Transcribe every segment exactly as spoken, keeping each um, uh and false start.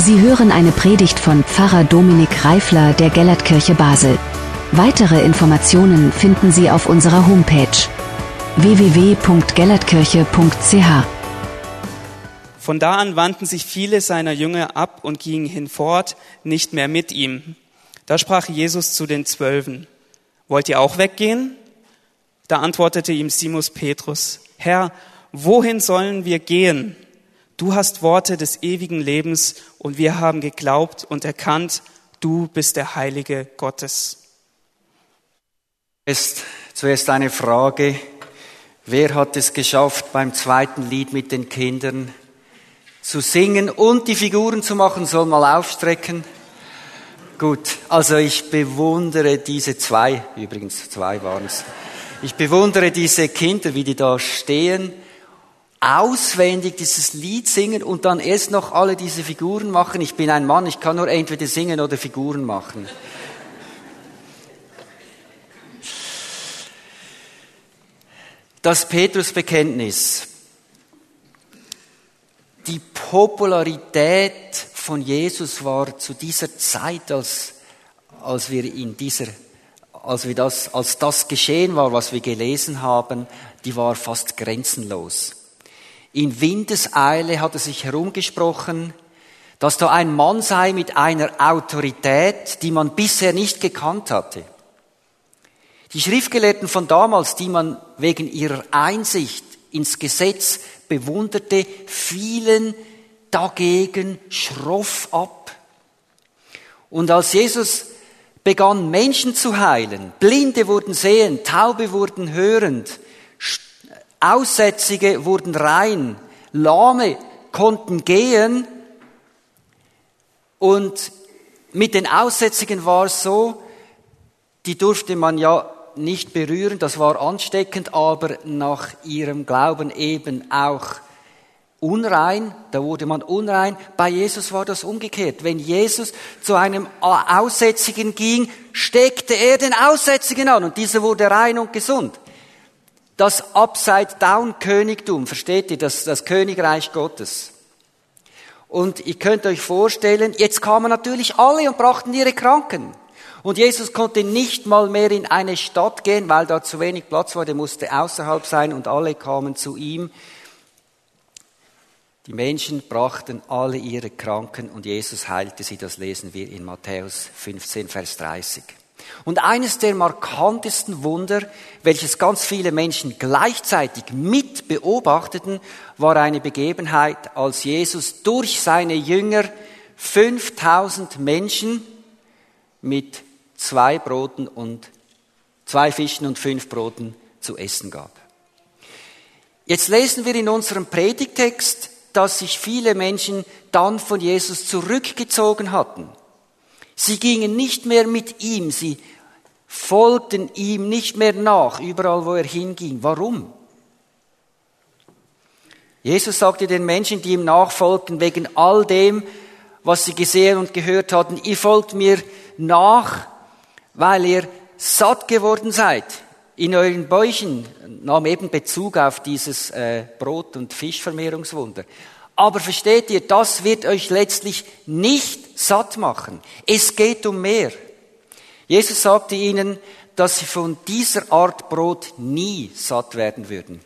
Sie hören eine Predigt von Pfarrer Dominik Reifler der Gellertkirche Basel. Weitere Informationen finden Sie auf unserer Homepage w w w punkt gellertkirche punkt c h. Von da an wandten sich viele seiner Jünger ab und gingen hinfort, nicht mehr mit ihm. Da sprach Jesus zu den Zwölfen: Wollt ihr auch weggehen? Da antwortete ihm Simon Petrus: Herr, wohin sollen wir gehen? Du hast Worte des ewigen Lebens und wir haben geglaubt und erkannt, du bist der Heilige Gottes. Ist zuerst eine Frage: Wer hat es geschafft, beim zweiten Lied mit den Kindern zu singen und die Figuren zu machen? Soll mal aufstrecken. Gut, also ich bewundere diese zwei, übrigens zwei waren es. Ich bewundere diese Kinder, wie die da stehen, auswendig dieses Lied singen und dann erst noch alle diese Figuren machen. Ich bin ein Mann, ich kann nur entweder singen oder Figuren machen. Das Petrusbekenntnis. Die Popularität von Jesus war zu dieser Zeit, als, als wir in dieser, als wir das, als das geschehen war, was wir gelesen haben, die war fast grenzenlos. In Windeseile hat er sich herumgesprochen, dass da ein Mann sei mit einer Autorität, die man bisher nicht gekannt hatte. Die Schriftgelehrten von damals, die man wegen ihrer Einsicht ins Gesetz bewunderte, fielen dagegen schroff ab. Und als Jesus begann, Menschen zu heilen, Blinde wurden sehend, Taube wurden hörend, Aussätzige wurden rein, Lahme konnten gehen, und mit den Aussätzigen war es so, die durfte man ja nicht berühren, das war ansteckend, aber nach ihrem Glauben eben auch unrein, da wurde man unrein. Bei Jesus war das umgekehrt. Wenn Jesus zu einem Aussätzigen ging, steckte er den Aussätzigen an und dieser wurde rein und gesund. Das Upside-Down-Königtum, versteht ihr, das, das Königreich Gottes. Und ihr könnt euch vorstellen, jetzt kamen natürlich alle und brachten ihre Kranken. Und Jesus konnte nicht mal mehr in eine Stadt gehen, weil da zu wenig Platz war, der musste außerhalb sein und alle kamen zu ihm. Die Menschen brachten alle ihre Kranken und Jesus heilte sie, das lesen wir in Matthäus fünfzehn, Vers dreißig. Und eines der markantesten Wunder, welches ganz viele Menschen gleichzeitig mit beobachteten, war eine Begebenheit, als Jesus durch seine Jünger fünftausend Menschen mit zwei Broten und zwei Fischen und fünf Broten zu essen gab. Jetzt lesen wir in unserem Predigtext, dass sich viele Menschen dann von Jesus zurückgezogen hatten. Sie gingen nicht mehr mit ihm, sie folgten ihm nicht mehr nach, überall wo er hinging. Warum? Jesus sagte den Menschen, die ihm nachfolgten, wegen all dem, was sie gesehen und gehört hatten: Ihr folgt mir nach, weil ihr satt geworden seid in euren Bäuchen. Nahm eben Bezug auf dieses äh, Brot- und Fischvermehrungswunder. Aber versteht ihr, das wird euch letztlich nicht satt machen. Es geht um mehr. Jesus sagte ihnen, dass sie von dieser Art Brot nie satt werden würden.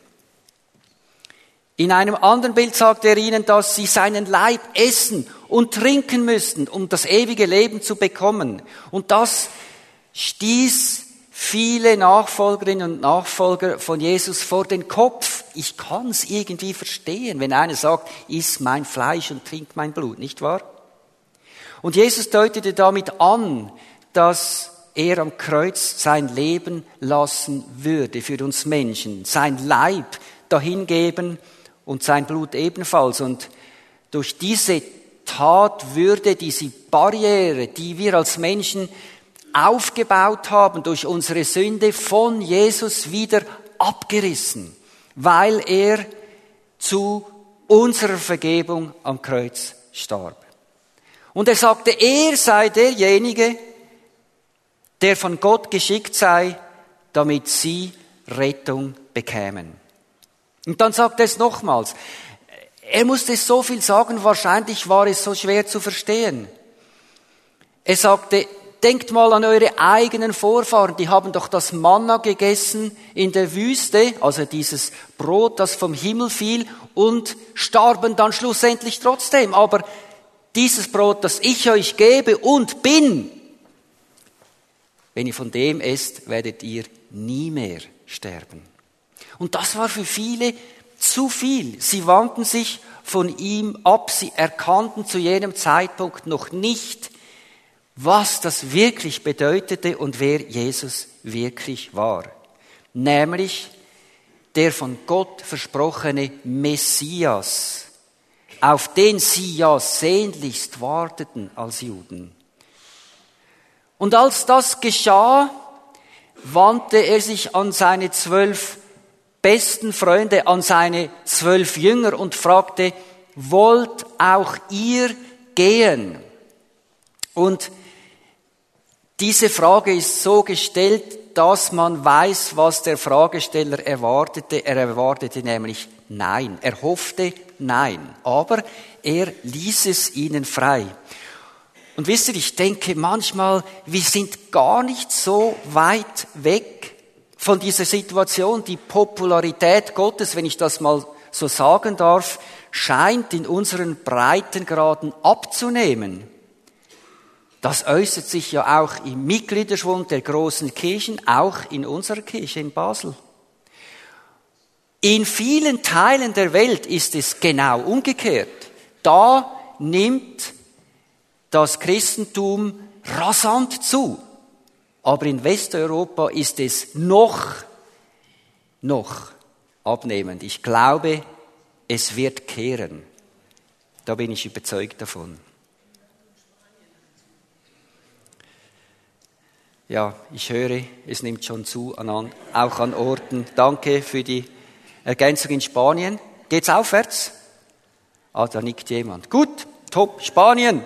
In einem anderen Bild sagte er ihnen, dass sie seinen Leib essen und trinken müssten, um das ewige Leben zu bekommen. Und das stieß viele Nachfolgerinnen und Nachfolger von Jesus vor den Kopf. Ich kann es irgendwie verstehen, wenn einer sagt, iss mein Fleisch und trink mein Blut, nicht wahr? Und Jesus deutete damit an, dass er am Kreuz sein Leben lassen würde für uns Menschen, sein Leib dahingeben und sein Blut ebenfalls. Und durch diese Tat würde diese Barriere, die wir als Menschen aufgebaut haben durch unsere Sünde, von Jesus wieder abgerissen, weil er zu unserer Vergebung am Kreuz starb. Und er sagte, er sei derjenige, der von Gott geschickt sei, damit sie Rettung bekämen. Und dann sagt er es nochmals. er musste so viel sagen, wahrscheinlich war es so schwer zu verstehen. Er sagte, denkt mal an eure eigenen Vorfahren, die haben doch das Manna gegessen in der Wüste, also dieses Brot, das vom Himmel fiel, und starben dann schlussendlich trotzdem. Aber dieses Brot, das ich euch gebe und bin, wenn ihr von dem esst, werdet ihr nie mehr sterben. Und das war für viele zu viel. Sie wandten sich von ihm ab. Sie erkannten zu jenem Zeitpunkt noch nicht, was das wirklich bedeutete und wer Jesus wirklich war. Nämlich der von Gott versprochene Messias, auf den sie ja sehnlichst warteten als Juden. Und als das geschah, wandte er sich an seine zwölf besten Freunde, an seine zwölf Jünger und fragte, wollt auch ihr gehen? Und diese Frage ist so gestellt, dass man weiß, was der Fragesteller erwartete. Er erwartete nämlich Nein. Er hoffte Nein. Aber er ließ es ihnen frei. Und wisst ihr, ich denke manchmal, wir sind gar nicht so weit weg von dieser Situation. Die Popularität Gottes, wenn ich das mal so sagen darf, scheint in unseren Breitengraden abzunehmen. Das äußert sich ja auch im Mitgliederschwund der großen Kirchen, auch in unserer Kirche in Basel. In vielen Teilen der Welt ist es genau umgekehrt. Da nimmt das Christentum rasant zu. Aber in Westeuropa ist es noch, noch abnehmend. Ich glaube, es wird kehren. Da bin ich überzeugt davon. Ja, ich höre, es nimmt schon zu, an, auch an Orten. Danke für die Ergänzung in Spanien. Geht's aufwärts? Ah, da nickt jemand. Gut, top, Spanien.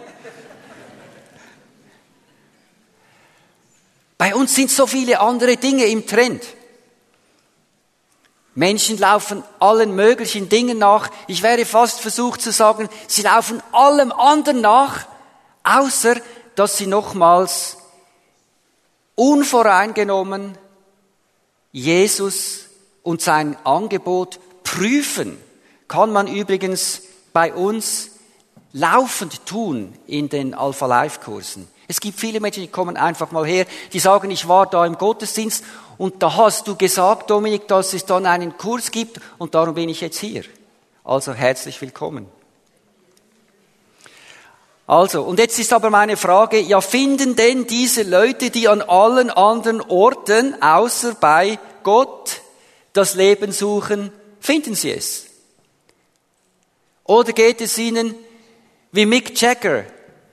Bei uns sind so viele andere Dinge im Trend. Menschen laufen allen möglichen Dingen nach. Ich wäre fast versucht zu sagen, sie laufen allem anderen nach, außer dass sie nochmals unvoreingenommen Jesus und sein Angebot prüfen. Kann man übrigens bei uns laufend tun in den Alpha-Life-Kursen. Es gibt viele Menschen, die kommen einfach mal her, die sagen, ich war da im Gottesdienst und da hast du gesagt, Dominik, dass es dann einen Kurs gibt und darum bin ich jetzt hier. Also herzlich willkommen. Also, und jetzt ist aber meine Frage, ja, finden denn diese Leute, die an allen anderen Orten, außer bei Gott, das Leben suchen, finden sie es? Oder geht es ihnen wie Mick Jagger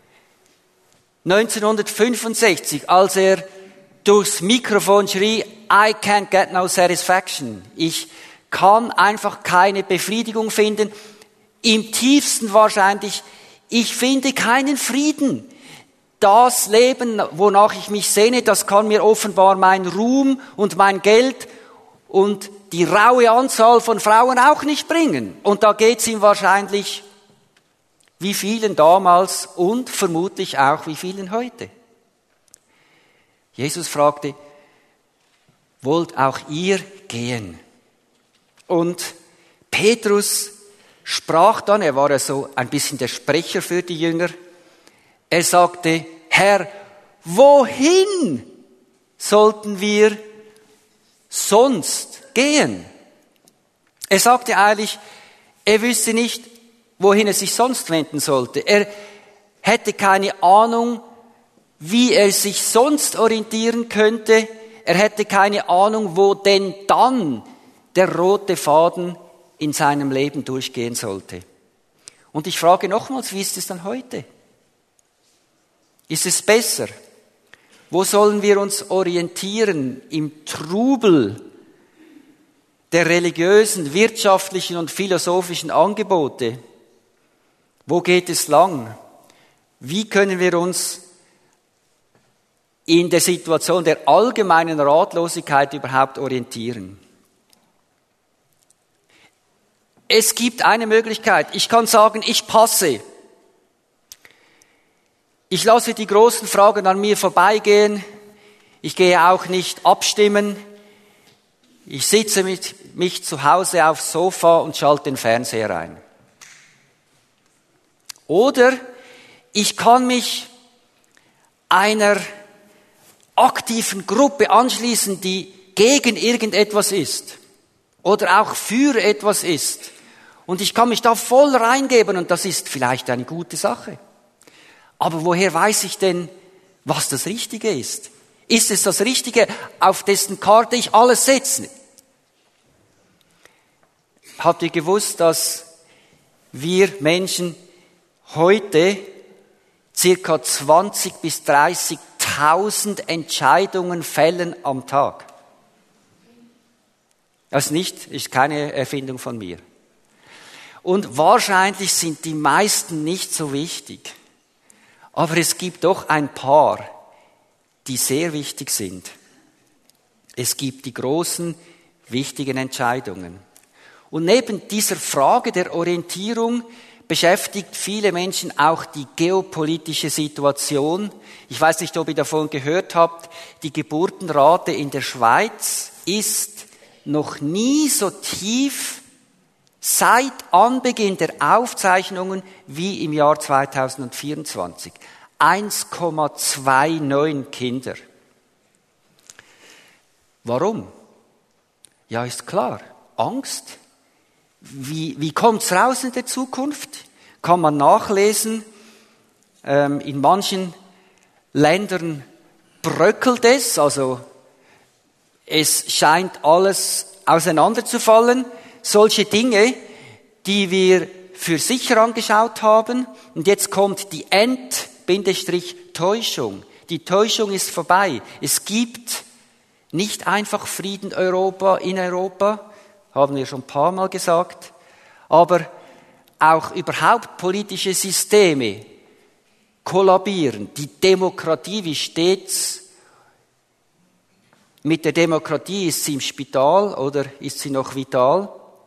neunzehnhundertfünfundsechzig, als er durchs Mikrofon schrie, I can't get no satisfaction. Ich kann einfach keine Befriedigung finden. Im tiefsten wahrscheinlich, ich finde keinen Frieden. Das Leben, wonach ich mich sehne, das kann mir offenbar mein Ruhm und mein Geld und die raue Anzahl von Frauen auch nicht bringen. Und da geht's ihm wahrscheinlich wie vielen damals und vermutlich auch wie vielen heute. Jesus fragte, wollt auch ihr gehen? Und Petrus sprach dann, er war ja so ein bisschen der Sprecher für die Jünger, er sagte, Herr, wohin sollten wir sonst gehen? Er sagte eigentlich, er wüsste nicht, wohin er sich sonst wenden sollte. Er hätte keine Ahnung, wie er sich sonst orientieren könnte. Er hätte keine Ahnung, wo denn dann der rote Faden in seinem Leben durchgehen sollte. Und ich frage nochmals, wie ist es dann heute? Ist es besser? Wo sollen wir uns orientieren im Trubel der religiösen, wirtschaftlichen und philosophischen Angebote? Wo geht es lang? Wie können wir uns in der Situation der allgemeinen Ratlosigkeit überhaupt orientieren? es gibt eine Möglichkeit. Ich kann sagen, ich passe. Ich lasse die großen Fragen an mir vorbeigehen. Ich gehe auch nicht abstimmen. Ich sitze mit mich zu Hause aufs Sofa und schalte den Fernseher ein. Oder ich kann mich einer aktiven Gruppe anschließen, die gegen irgendetwas ist oder auch für etwas ist. Und ich kann mich da voll reingeben und das ist vielleicht eine gute Sache. Aber woher weiß ich denn, was das Richtige ist? Ist es das Richtige, auf dessen Karte ich alles setze? Habt ihr gewusst, dass wir Menschen heute circa zwanzig bis dreißigtausend Entscheidungen fällen am Tag? Das nicht, ist keine Erfindung von mir. Und wahrscheinlich sind die meisten nicht so wichtig. Aber es gibt doch ein paar, die sehr wichtig sind. Es gibt die großen, wichtigen Entscheidungen. Und neben dieser Frage der Orientierung beschäftigt viele Menschen auch die geopolitische Situation. Ich weiß nicht, ob ihr davon gehört habt, die Geburtenrate in der Schweiz ist noch nie so tief seit Anbeginn der Aufzeichnungen wie im Jahr zweitausendvierundzwanzig. eins Komma neunundzwanzig Kinder. Warum? Ja, ist klar. Angst. Wie, wie kommt's raus in der Zukunft? Kann man nachlesen. Ähm, in manchen Ländern bröckelt es, also es scheint alles auseinanderzufallen. Solche Dinge, die wir für sicher angeschaut haben. Und jetzt kommt die End-Täuschung. Die Täuschung ist vorbei. Es gibt nicht einfach Frieden Europa in Europa, haben wir schon ein paar Mal gesagt, aber auch überhaupt politische Systeme kollabieren. Die Demokratie, wie steht's? Mit der Demokratie, ist sie im Spital oder ist sie noch vital?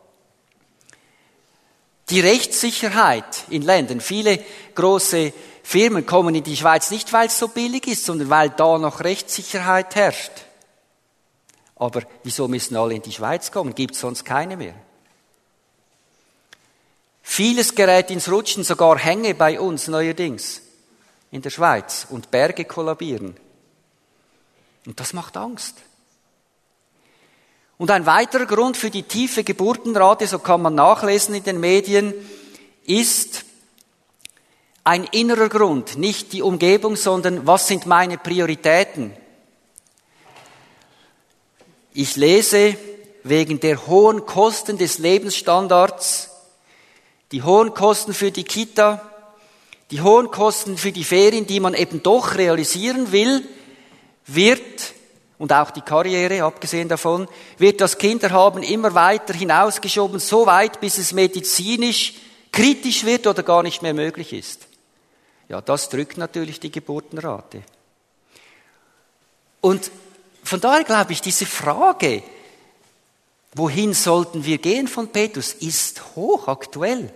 Die Rechtssicherheit in Ländern. Viele große Firmen kommen in die Schweiz nicht, weil es so billig ist, sondern weil da noch Rechtssicherheit herrscht. Aber wieso müssen alle in die Schweiz kommen? Gibt es sonst keine mehr? Vieles gerät ins Rutschen, sogar Hänge bei uns neuerdings in der Schweiz und Berge kollabieren. Und das macht Angst. Und ein weiterer Grund für die tiefe Geburtenrate, so kann man nachlesen in den Medien, ist ein innerer Grund, nicht die Umgebung, sondern was sind meine Prioritäten? Ich lese, wegen der hohen Kosten des Lebensstandards, die hohen Kosten für die Kita, die hohen Kosten für die Ferien, die man eben doch realisieren will, wird, und auch die Karriere, abgesehen davon, wird das Kinderhaben immer weiter hinausgeschoben, so weit, bis es medizinisch kritisch wird oder gar nicht mehr möglich ist. Ja, das drückt natürlich die Geburtenrate. Und von daher glaube ich, diese Frage, wohin sollten wir gehen von Petrus, ist hochaktuell.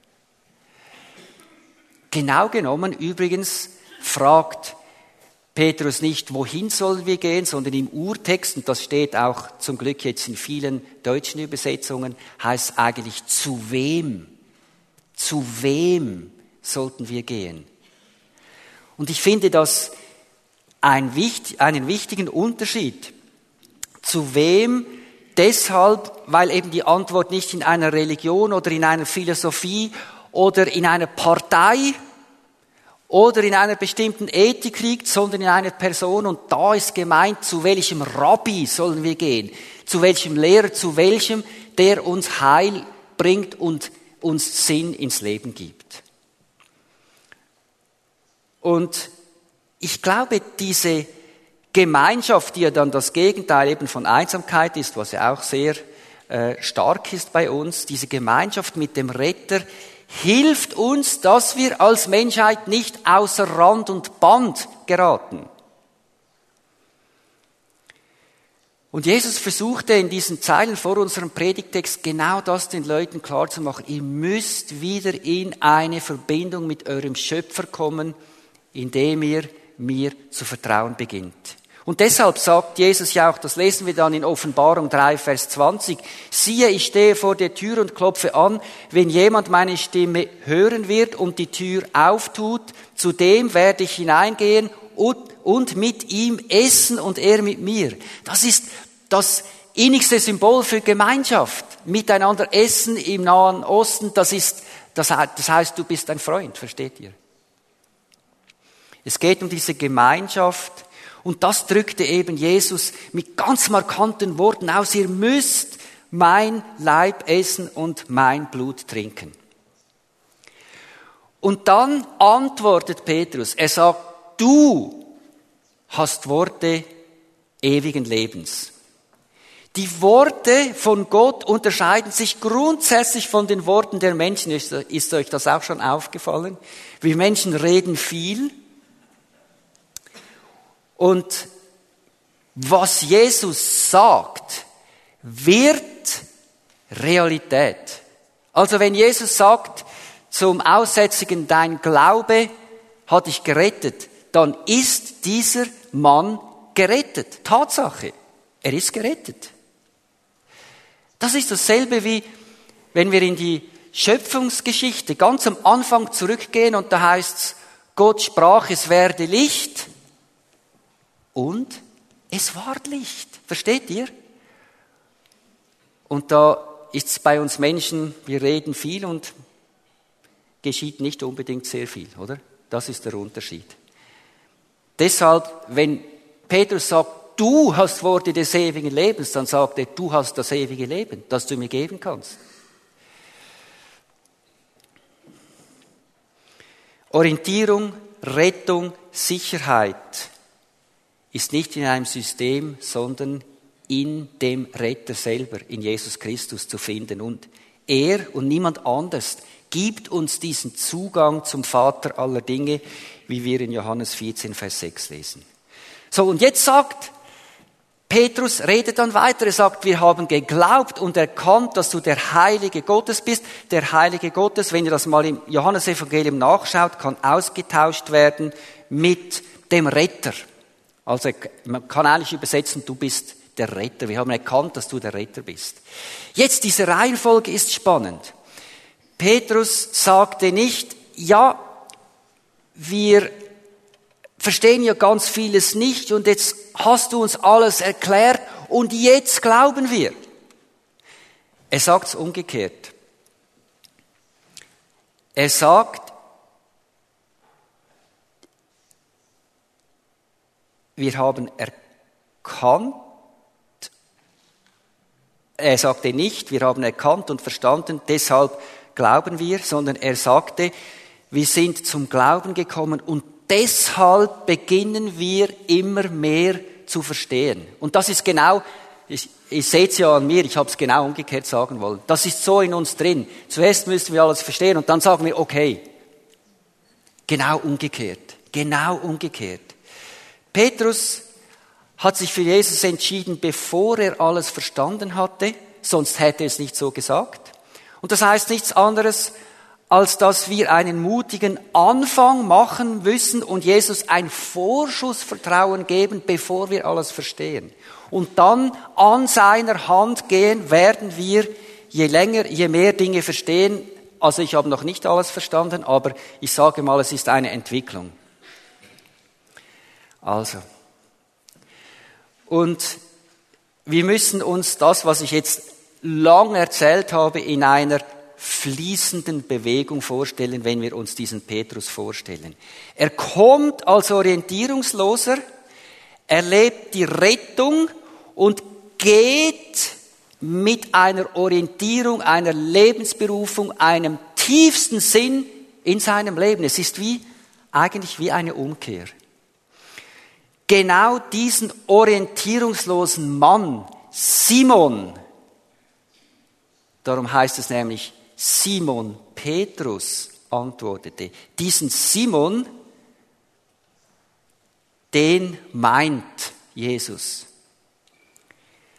Genau genommen übrigens fragt Petrus nicht, wohin sollen wir gehen, sondern im Urtext, und das steht auch zum Glück jetzt in vielen deutschen Übersetzungen, heißt eigentlich, zu wem, zu wem sollten wir gehen? Und ich finde das ein, einen wichtigen Unterschied. Zu wem? Deshalb, weil eben die Antwort nicht in einer Religion oder in einer Philosophie oder in einer Partei oder in einer bestimmten Ethik liegt, sondern in einer Person. Und da ist gemeint, zu welchem Rabbi sollen wir gehen? Zu welchem Lehrer? Zu welchem, der uns Heil bringt und uns Sinn ins Leben gibt? Und ich glaube, diese Gemeinschaft, die ja dann das Gegenteil eben von Einsamkeit ist, was ja auch sehr äh, stark ist bei uns, diese Gemeinschaft mit dem Retter, hilft uns, dass wir als Menschheit nicht außer Rand und Band geraten. Und Jesus versuchte in diesen Zeilen vor unserem Predigtext genau das den Leuten klarzumachen. Ihr müsst wieder in eine Verbindung mit eurem Schöpfer kommen, indem ihr mir zu vertrauen beginnt. Und deshalb sagt Jesus ja auch, das lesen wir dann in Offenbarung drei, Vers zwanzig, siehe, ich stehe vor der Tür und klopfe an, wenn jemand meine Stimme hören wird und die Tür auftut, zu dem werde ich hineingehen und, und mit ihm essen und er mit mir. Das ist das innigste Symbol für Gemeinschaft. Miteinander essen im Nahen Osten, das ist, das, das heißt, du bist ein Freund, versteht ihr? Es geht um diese Gemeinschaft. Und das drückte eben Jesus mit ganz markanten Worten aus. Ihr müsst mein Leib essen und mein Blut trinken. Und dann antwortet Petrus. Er sagt, du hast Worte ewigen Lebens. Die Worte von Gott unterscheiden sich grundsätzlich von den Worten der Menschen. Ist, ist euch das auch schon aufgefallen? Wir Menschen reden viel. Und was Jesus sagt, wird Realität. Also wenn Jesus sagt zum Aussätzigen, dein Glaube hat dich gerettet, dann ist dieser Mann gerettet. Tatsache, er ist gerettet. Das ist dasselbe wie, wenn wir in die Schöpfungsgeschichte ganz am Anfang zurückgehen und da heißt's, Gott sprach, es werde Licht. Und es war Licht. Versteht ihr? Und da ist es bei uns Menschen, wir reden viel und geschieht nicht unbedingt sehr viel, oder? Das ist der Unterschied. Deshalb, wenn Petrus sagt, du hast Worte des ewigen Lebens, dann sagt er, du hast das ewige Leben, das du mir geben kannst. Orientierung, Rettung, Sicherheit ist nicht in einem System, sondern in dem Retter selber, in Jesus Christus zu finden. Und er und niemand anders gibt uns diesen Zugang zum Vater aller Dinge, wie wir in Johannes vierzehn, Vers sechs lesen. So, und jetzt sagt Petrus, redet dann weiter, er sagt, wir haben geglaubt und erkannt, dass du der Heilige Gottes bist. Der Heilige Gottes, wenn ihr das mal im Johannesevangelium nachschaut, kann ausgetauscht werden mit dem Retter. Also man kann eigentlich übersetzen, du bist der Retter. Wir haben erkannt, dass du der Retter bist. Jetzt, diese Reihenfolge ist spannend. Petrus sagte nicht, ja, wir verstehen ja ganz vieles nicht und jetzt hast du uns alles erklärt und jetzt glauben wir. Er sagt es umgekehrt. Er sagt, wir haben erkannt, er sagte nicht, wir haben erkannt und verstanden, deshalb glauben wir, sondern er sagte, wir sind zum Glauben gekommen und deshalb beginnen wir immer mehr zu verstehen. Und das ist genau, ich, ich sehe es ja an mir, ich habe es genau umgekehrt sagen wollen. Das ist so in uns drin. Zuerst müssen wir alles verstehen und dann sagen wir, okay, genau umgekehrt, genau umgekehrt. Petrus hat sich für Jesus entschieden, bevor er alles verstanden hatte, sonst hätte er es nicht so gesagt. Und das heißt nichts anderes, als dass wir einen mutigen Anfang machen müssen und Jesus ein Vorschussvertrauen geben, bevor wir alles verstehen. Und dann an seiner Hand gehen, werden wir je länger, je mehr Dinge verstehen. Also ich habe noch nicht alles verstanden, aber ich sage mal, es ist eine Entwicklung. Also. Und wir müssen uns das, was ich jetzt lang erzählt habe, in einer fließenden Bewegung vorstellen, wenn wir uns diesen Petrus vorstellen. Er kommt als Orientierungsloser, erlebt die Rettung und geht mit einer Orientierung, einer Lebensberufung, einem tiefsten Sinn in seinem Leben. Es ist wie, eigentlich wie eine Umkehr. Genau diesen orientierungslosen Mann, Simon, darum heißt es nämlich, Simon Petrus antwortete. Diesen Simon, den meint Jesus.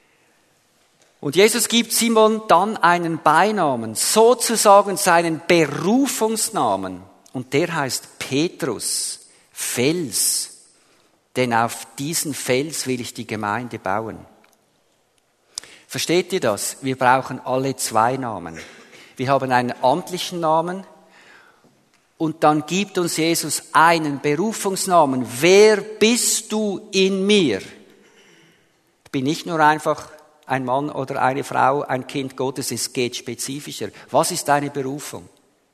Und Jesus gibt Simon dann einen Beinamen, sozusagen seinen Berufungsnamen. Und der heißt Petrus, Fels. Denn auf diesen Fels will ich die Gemeinde bauen. Versteht ihr das? Wir brauchen alle zwei Namen. Wir haben einen amtlichen Namen und dann gibt uns Jesus einen Berufungsnamen. Wer bist du in mir? Ich bin nicht nur einfach ein Mann oder eine Frau, ein Kind Gottes, es geht spezifischer. Was ist deine Berufung?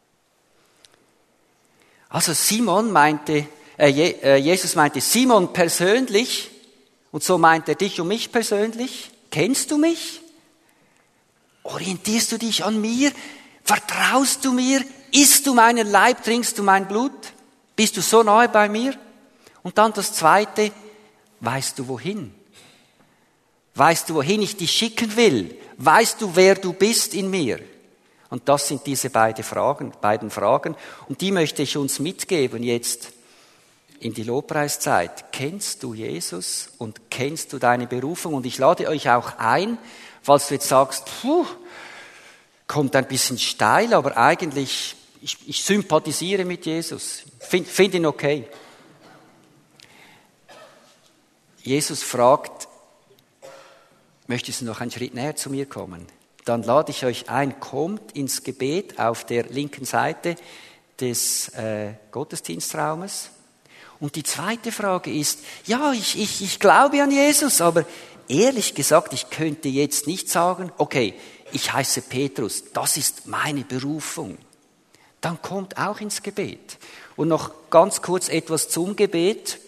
Also Simon meinte, äh, Jesus meinte Simon persönlich und so meint er dich und mich persönlich. Kennst du mich? Orientierst du dich an mir? Vertraust du mir? Isst du meinen Leib? Trinkst du mein Blut? Bist du so nahe bei mir? Und dann das Zweite, weißt du wohin? Weißt du, wohin ich dich schicken will? Weißt du, wer du bist in mir? Und das sind diese beiden Fragen, beiden Fragen. Und die möchte ich uns mitgeben jetzt in die Lobpreiszeit. Kennst du Jesus und kennst du deine Berufung? Und ich lade euch auch ein, falls du jetzt sagst, puh, kommt ein bisschen steil, aber eigentlich, ich, ich sympathisiere mit Jesus. Finde find ihn okay. Jesus fragt, möchtest du noch einen Schritt näher zu mir kommen? Dann lade ich euch ein, kommt ins Gebet auf der linken Seite des äh, Gottesdienstraumes. Und die zweite Frage ist, ja, ich, ich, ich glaube an Jesus, aber ehrlich gesagt, ich könnte jetzt nicht sagen, okay, ich heiße Petrus, das ist meine Berufung. Dann kommt auch ins Gebet. Und noch ganz kurz etwas zum Gebet.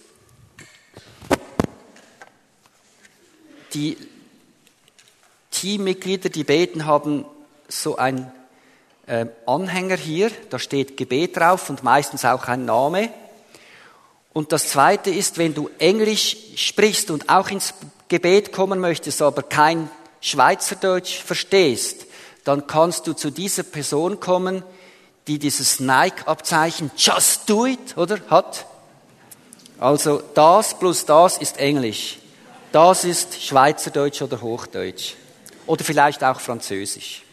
Die Teammitglieder, die beten, haben so einen äh, Anhänger hier, da steht Gebet drauf und meistens auch ein Name. Und das Zweite ist, wenn du Englisch sprichst und auch ins Gebet kommen möchtest, aber kein Schweizerdeutsch verstehst, dann kannst du zu dieser Person kommen, die dieses Nike-Abzeichen Just Do It, oder, hat. Also das plus das ist Englisch. Das ist Schweizerdeutsch oder Hochdeutsch. Oder vielleicht auch Französisch.